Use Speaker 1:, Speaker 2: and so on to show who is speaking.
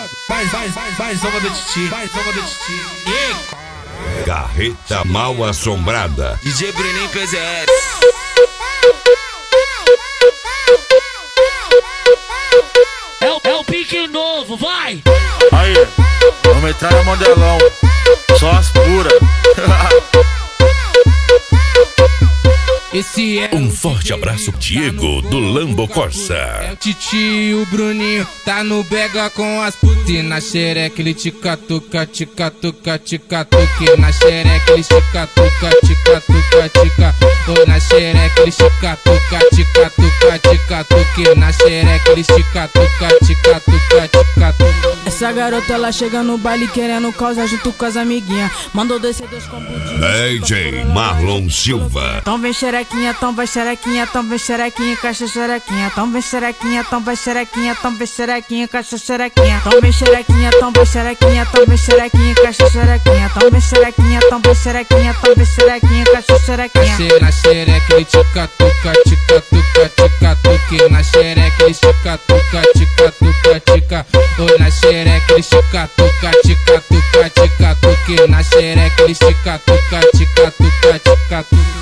Speaker 1: Faz samba do Titi, faz samba do Titi.
Speaker 2: Carreta Mal Assombrada.
Speaker 1: DJ Bruninho PZS.
Speaker 3: É o pique novo, vai!
Speaker 4: Aí, vamos entrar no modelão. Só as puras.
Speaker 1: Esse é
Speaker 2: Um forte abraço, Diego, do Lambo Corsa.
Speaker 1: É o Titi e o Bruninho, tá no bega com as putas. Na xereca ele tica-tuca, tica-tuca, tica-tuca. Na xereca ele tica-tuca, tica-tuca, tica. Na xereca ele tica-tuca, tica-tuca, tica-tuca. Na xereca ele tica-tuca, tica-tuca, tica-tuca.
Speaker 5: Essa garota ela chega no baile querendo causar junto com as amiguinhas. Mandou descer 2 combudinhos.
Speaker 2: DJ Marlon Silva.
Speaker 5: Então vem xerequinha, então vai xerequinha, então vem xerequinha, caixa xerequinha. Então vem xerequinha, então vai xerequinha, então vem xerequinha, caixa xerequinha. Então vem xerequinha, então vai xerequinha, então vem xerequinha, caixa xerequinha. Então vem xerequinha, então vai xerequinha, então vem xerequinha, caixa xerequinha.
Speaker 1: Na xereca ele tica-tuca, tica-tuca, tica-tuca. Na xereca ele tica-tuca, tica-tuca, tica. Na xereca ele tica-tuca, tica-tuca, tica-tuca. Na xereca ele tica-tuca, tica-tuca, tica-tuca.